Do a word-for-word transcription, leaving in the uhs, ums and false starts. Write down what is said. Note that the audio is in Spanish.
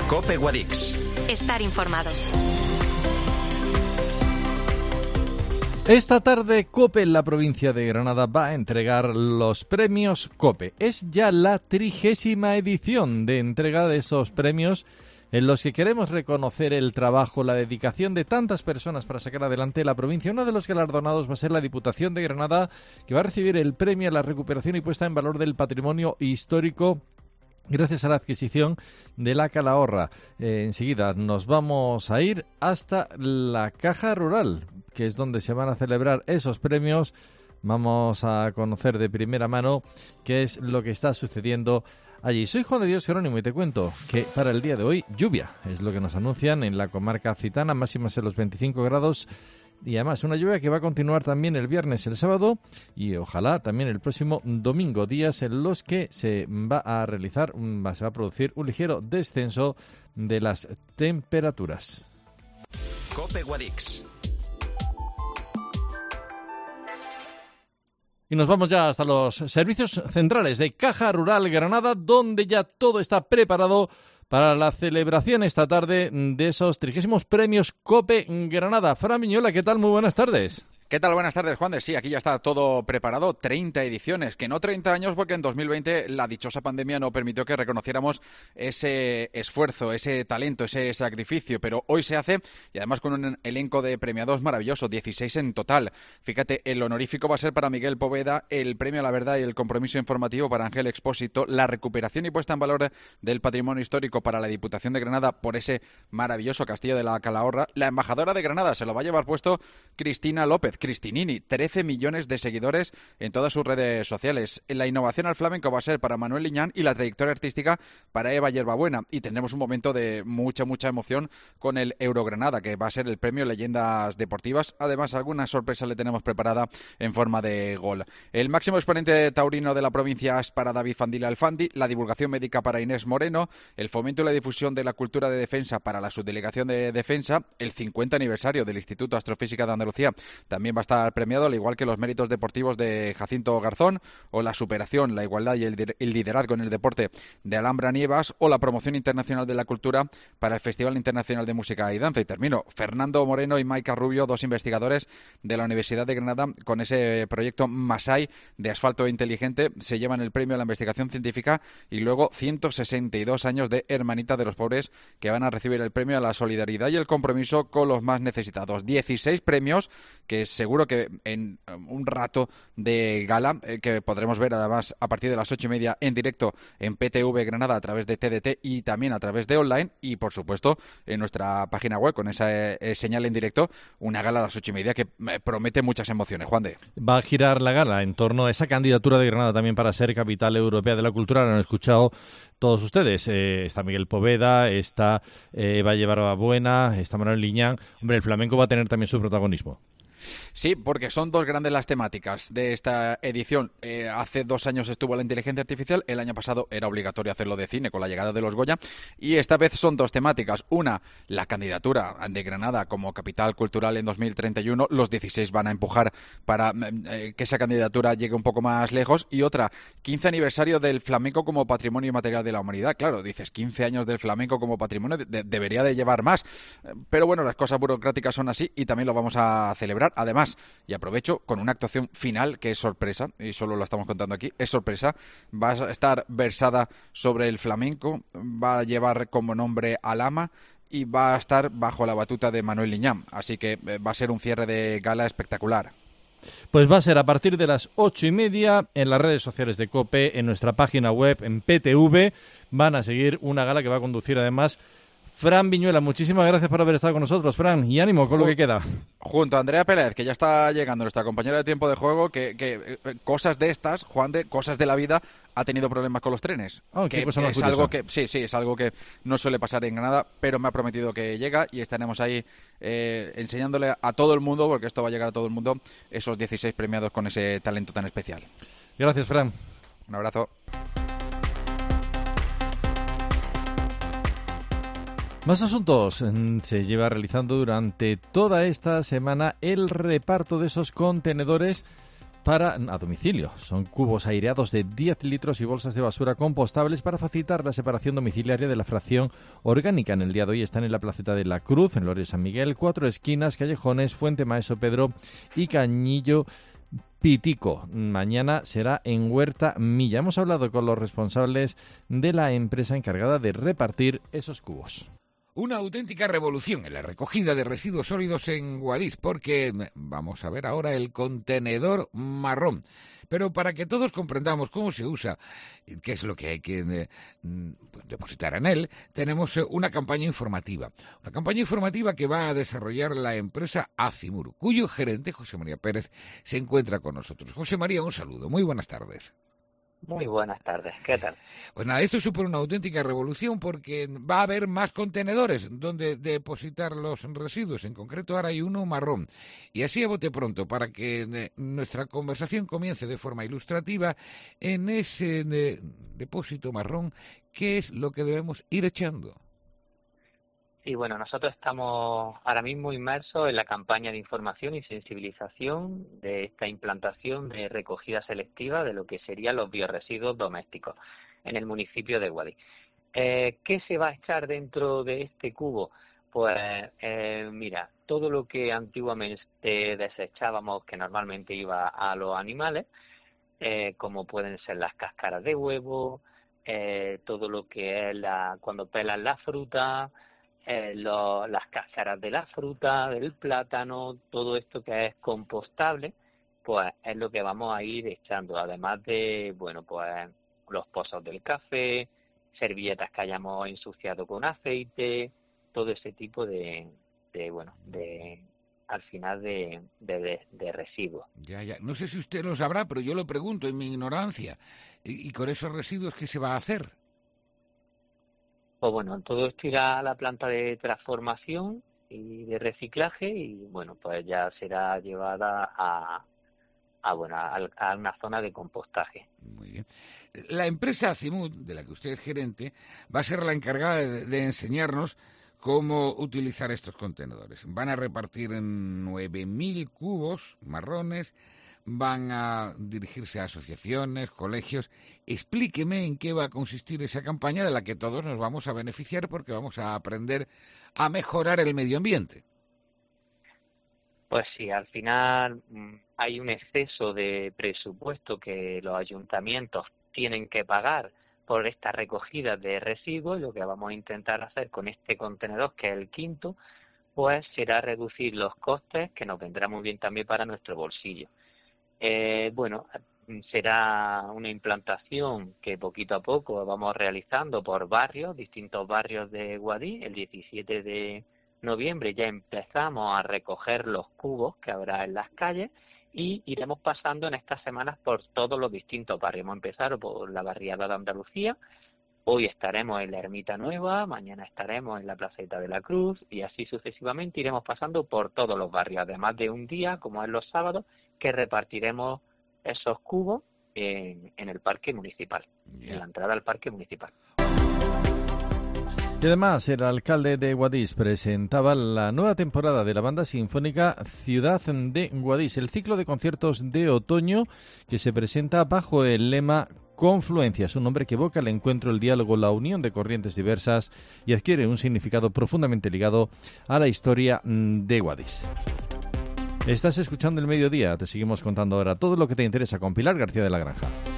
COPE Guadix. Estar informado. Esta tarde COPE en la provincia de Granada va a entregar los premios COPE. Es ya la trigésima edición de entrega de esos premios en los que queremos reconocer el trabajo, la dedicación de tantas personas para sacar adelante la provincia. Uno de los galardonados va a ser la Diputación de Granada, que va a recibir el premio a la recuperación y puesta en valor del patrimonio histórico gracias a la adquisición de la Calahorra. Eh, enseguida nos vamos a ir hasta la Caja Rural, que es donde se van a celebrar esos premios. Vamos a conocer de primera mano qué es lo que está sucediendo allí. Soy Juan de Dios Jerónimo y te cuento que para el día de hoy lluvia es lo que nos anuncian en la comarca occitana, máximas en los veinticinco grados. Y además una lluvia que va a continuar también el viernes, el sábado y ojalá también el próximo domingo, días en los que se va a realizar, se va a producir un ligero descenso de las temperaturas. COPE Guadix. Y nos vamos ya hasta los servicios centrales de Caja Rural Granada, donde ya todo está preparado para la celebración esta tarde de esos trigésimos premios COPE Granada. Fran Viñola, ¿qué tal? Muy buenas tardes. ¿Qué tal? Buenas tardes, Juan de. Sí, aquí ya está todo preparado, treinta ediciones, que no treinta años porque en dos mil veinte la dichosa pandemia no permitió que reconociéramos ese esfuerzo, ese talento, ese sacrificio, pero hoy se hace y además con un elenco de premiados maravilloso, dieciséis en total. Fíjate, el honorífico va a ser para Miguel Poveda, el premio a la verdad y el compromiso informativo para Ángel Expósito, la recuperación y puesta en valor del patrimonio histórico para la Diputación de Granada por ese maravilloso castillo de la Calahorra. La embajadora de Granada se lo va a llevar puesto Cristina López, Cristinini, trece millones de seguidores en todas sus redes sociales. La innovación al flamenco va a ser para Manuel Liñán y la trayectoria artística para Eva Yerbabuena. Y tendremos un momento de mucha, mucha emoción con el Eurogranada, que va a ser el premio Leyendas Deportivas. Además, alguna sorpresa le tenemos preparada en forma de gol. El máximo exponente taurino de la provincia es para David Fandila Alfandi, la divulgación médica para Inés Moreno, el fomento y la difusión de la cultura de defensa para la subdelegación de defensa, el cincuenta aniversario del Instituto Astrofísica de Andalucía también va a estar premiado, al igual que los méritos deportivos de Jacinto Garzón, o la superación, la igualdad y el liderazgo en el deporte de Alhambra Nievas, o la promoción internacional de la cultura para el Festival Internacional de Música y Danza. Y termino, Fernando Moreno y Maika Rubio, dos investigadores de la Universidad de Granada, con ese proyecto Masai de asfalto inteligente, se llevan el premio a la investigación científica y luego ciento sesenta y dos años de Hermanita de los Pobres, que van a recibir el premio a la solidaridad y el compromiso con los más necesitados. dieciséis premios que seguro que en un rato de gala, eh, que podremos ver además a partir de las ocho y media en directo en P T V Granada a través de T D T y también a través de online, y por supuesto en nuestra página web con esa eh, señal en directo, una gala a las ocho y media que eh, promete muchas emociones. Juan de. Va a girar la gala en torno a esa candidatura de Granada también para ser capital europea de la cultura. Lo han escuchado todos ustedes. Eh, está Miguel Poveda, está eh, Eva Yerbabuena, está Manuel Liñán. Hombre, el flamenco va a tener también su protagonismo. Sí, porque son dos grandes las temáticas de esta edición. Eh, hace dos años estuvo la inteligencia artificial, el año pasado era obligatorio hacerlo de cine con la llegada de los Goya, y esta vez son dos temáticas. Una, la candidatura de Granada como capital cultural en dos mil treinta y uno, los dieciséis van a empujar para eh, que esa candidatura llegue un poco más lejos, y otra, quince aniversario del flamenco como patrimonio inmaterial de la humanidad. Claro, dices quince años del flamenco como patrimonio, de- debería de llevar más, pero bueno, las cosas burocráticas son así y también lo vamos a celebrar. Además, y aprovecho, con una actuación final que es sorpresa, y solo lo estamos contando aquí, es sorpresa, va a estar versada sobre el flamenco, va a llevar como nombre Alama y va a estar bajo la batuta de Manuel Liñán, así que va a ser un cierre de gala espectacular. Pues va a ser a partir de las ocho y media en las redes sociales de COPE, en nuestra página web, en P T V. Van a seguir una gala que va a conducir además Fran Viñuela. Muchísimas gracias por haber estado con nosotros, Fran, y ánimo con lo que queda. Junto a Andrea Pérez, que ya está llegando, nuestra compañera de tiempo de juego, que, que eh, cosas de estas, Juan de, cosas de la vida, ha tenido problemas con los trenes. Oh, que, cosa que más es algo curiosa. que sí, sí, es algo que no suele pasar en Granada, pero me ha prometido que llega y estaremos ahí eh, enseñándole a todo el mundo, porque esto va a llegar a todo el mundo, esos dieciséis premiados con ese talento tan especial. Gracias, Fran. Un abrazo. Más asuntos. Se lleva realizando durante toda esta semana el reparto de esos contenedores para a domicilio. Son cubos aireados de diez litros y bolsas de basura compostables para facilitar la separación domiciliaria de la fracción orgánica. En el día de hoy están en la Placeta de la Cruz, en Lorio San Miguel, Cuatro Esquinas, Callejones, Fuente Maeso Pedro y Cañillo Pitico. Mañana será en Huerta Milla. Hemos hablado con los responsables de la empresa encargada de repartir esos cubos. Una auténtica revolución en la recogida de residuos sólidos en Guadix, porque vamos a ver ahora el contenedor marrón. Pero para que todos comprendamos cómo se usa, qué es lo que hay que eh, depositar en él, tenemos una campaña informativa. Una campaña informativa que va a desarrollar la empresa Acimur, cuyo gerente, José María Pérez, se encuentra con nosotros. José María, un saludo. Muy buenas tardes. Muy buenas tardes, ¿qué tal? Pues nada, esto supone una auténtica revolución porque va a haber más contenedores donde depositar los residuos, en concreto ahora hay uno marrón. Y así a bote pronto, para que nuestra conversación comience de forma ilustrativa, en ese de, depósito marrón, ¿qué es lo que debemos ir echando? Y bueno, nosotros estamos ahora mismo inmersos en la campaña de información y sensibilización de esta implantación de recogida selectiva de lo que serían los biorresiduos domésticos en el municipio de Guadix. Eh, ¿Qué se va a echar dentro de este cubo? Pues eh, mira, todo lo que antiguamente desechábamos, que normalmente iba a los animales, eh, como pueden ser las cáscaras de huevo, eh, todo lo que es la, cuando pelan la fruta, Eh, lo, las cáscaras de la fruta, del plátano, todo esto que es compostable, pues es lo que vamos a ir echando, además de, bueno, pues los pozos del café, servilletas que hayamos ensuciado con aceite, todo ese tipo de, de bueno, de al final de, de, de, de residuos. Ya, ya. No sé si usted lo sabrá, pero yo lo pregunto en mi ignorancia. ¿Y, y con esos residuos qué se va a hacer? Pues bueno, todo esto irá a la planta de transformación y de reciclaje y bueno, pues ya será llevada a, a bueno a, a una zona de compostaje. Muy bien. La empresa Acimur, de la que usted es gerente, va a ser la encargada de, de enseñarnos cómo utilizar estos contenedores. Van a repartir nueve mil cubos marrones, van a dirigirse a asociaciones, colegios. Explíqueme en qué va a consistir esa campaña de la que todos nos vamos a beneficiar porque vamos a aprender a mejorar el medio ambiente. Pues sí, al final hay un exceso de presupuesto que los ayuntamientos tienen que pagar por esta recogida de residuos. Lo que vamos a intentar hacer con este contenedor, que es el quinto, pues será reducir los costes, que nos vendrá muy bien también para nuestro bolsillo. Eh, bueno, será una implantación que poquito a poco vamos realizando por barrios, distintos barrios de Guadix. El diecisiete de noviembre ya empezamos a recoger los cubos que habrá en las calles y iremos pasando en estas semanas por todos los distintos barrios. Hemos empezado por la barriada de Andalucía, hoy estaremos en la Ermita Nueva, mañana estaremos en la Placeta de la Cruz y así sucesivamente iremos pasando por todos los barrios, además de un día, como es los sábados, que repartiremos esos cubos en, en el parque municipal, yeah. en la entrada al parque municipal. Y además, el alcalde de Guadix presentaba la nueva temporada de la banda sinfónica Ciudad de Guadix, el ciclo de conciertos de otoño que se presenta bajo el lema Confluencia. Es un nombre que evoca el encuentro, el diálogo, la unión de corrientes diversas y adquiere un significado profundamente ligado a la historia de Guadix. Estás escuchando El Mediodía, te seguimos contando ahora todo lo que te interesa con Pilar García de la Granja.